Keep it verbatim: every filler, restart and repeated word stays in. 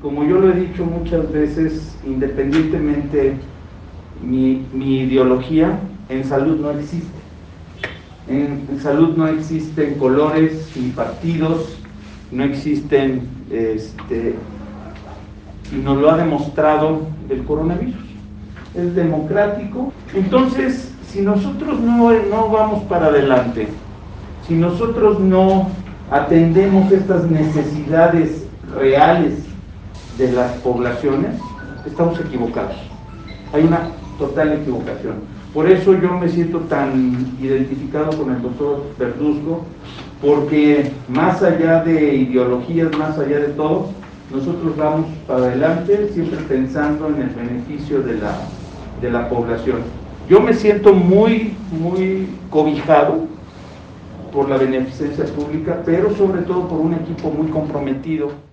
como yo lo he dicho muchas veces, independientemente mi, mi ideología, en salud no existe. En, en salud no existen colores ni partidos, no existen, este, y nos lo ha demostrado el coronavirus. Es democrático. Entonces, si nosotros no, no vamos para adelante, si nosotros no atendemos estas necesidades reales de las poblaciones, estamos equivocados. Hay una total equivocación. Por eso yo me siento tan identificado con el doctor Verduzco, porque más allá de ideologías, más allá de todo, nosotros vamos para adelante siempre pensando en el beneficio de la, de la población. Yo me siento muy, muy cobijado por la beneficencia pública, pero sobre todo por un equipo muy comprometido